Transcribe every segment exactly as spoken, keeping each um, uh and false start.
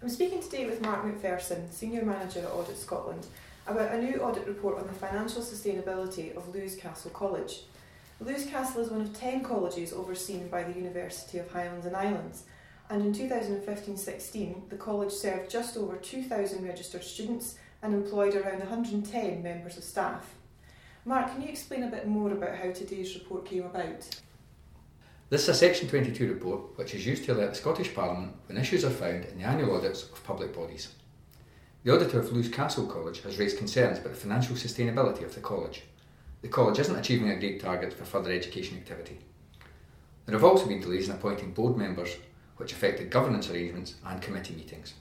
I'm speaking today with Mark McPherson, Senior Manager at Audit Scotland, about a new audit report on the financial sustainability of Lewes Castle College. Lewes Castle is one of ten colleges overseen by the University of Highlands and Islands, and in two thousand fifteen sixteen the college served just over two thousand registered students and employed around one hundred ten members of staff. Mark, can you explain a bit more about how today's report came about? This is a Section twenty-two report which is used to alert the Scottish Parliament when issues are found in the annual audits of public bodies. The auditor of Lewes Castle College has raised concerns about the financial sustainability of the college. The college isn't achieving agreed targets for further education activity. There have also been delays in appointing board members, which affected governance arrangements and committee meetings.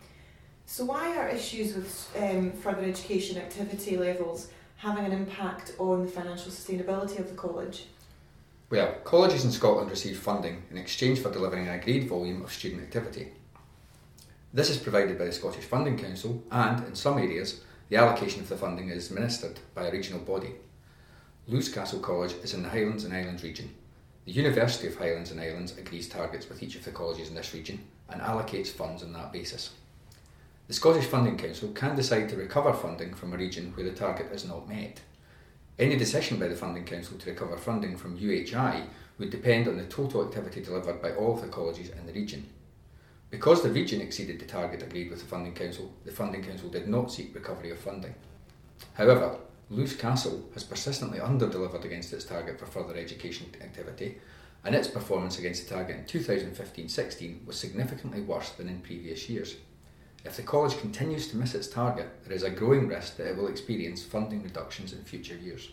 So why are issues with um, further education activity levels having an impact on the financial sustainability of the college? Well, colleges in Scotland receive funding in exchange for delivering an agreed volume of student activity. This is provided by the Scottish Funding Council, and in some areas the allocation of the funding is administered by a regional body. Lewes Castle College is in the Highlands and Islands region. The University of Highlands and Islands agrees targets with each of the colleges in this region and allocates funds on that basis. The Scottish Funding Council can decide to recover funding from a region where the target is not met. Any decision by the Funding Council to recover funding from U H I would depend on the total activity delivered by all of the colleges in the region. Because the region exceeded the target agreed with the Funding Council, the Funding Council did not seek recovery of funding. However, Lewes Castle has persistently under-delivered against its target for further education activity, and its performance against the target in two thousand fifteen sixteen was significantly worse than in previous years. If the college continues to miss its target, there is a growing risk that it will experience funding reductions in future years.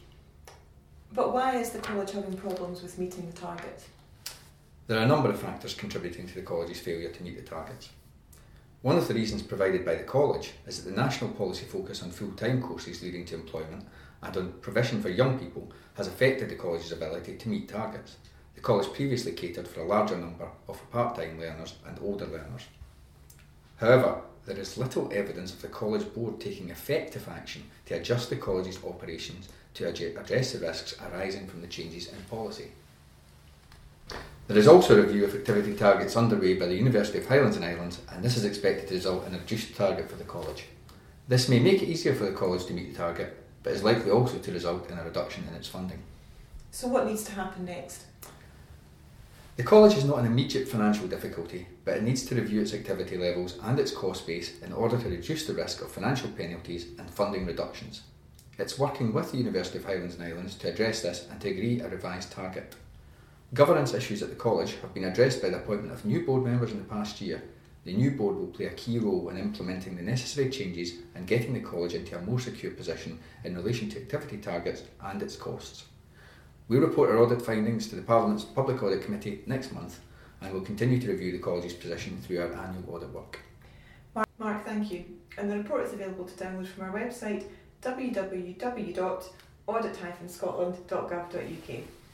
But why is the college having problems with meeting the target? There are a number of factors contributing to the college's failure to meet the targets. One of the reasons provided by the college is that the national policy focus on full-time courses leading to employment and on provision for young people has affected the college's ability to meet targets. The college previously catered for a larger number of part-time learners and older learners. However, there is little evidence of the college board taking effective action to adjust the college's operations to address the risks arising from the changes in policy. There is also a review of activity targets underway by the University of Highlands and Islands, and this is expected to result in a reduced target for the college. This may make it easier for the college to meet the target, but is likely also to result in a reduction in its funding. So what needs to happen next? The college is not in immediate financial difficulty, but it needs to review its activity levels and its cost base in order to reduce the risk of financial penalties and funding reductions. It's working with the University of Highlands and Islands to address this and to agree a revised target. Governance issues at the college have been addressed by the appointment of new board members in the past year. The new board will play a key role in implementing the necessary changes and getting the college into a more secure position in relation to activity targets and its costs. We report our audit findings to the Parliament's Public Audit Committee next month, and will continue to review the college's position through our annual audit work. Mark, Mark, thank you. And the report is available to download from our website w w w dot audit dash scotland dot gov dot u k.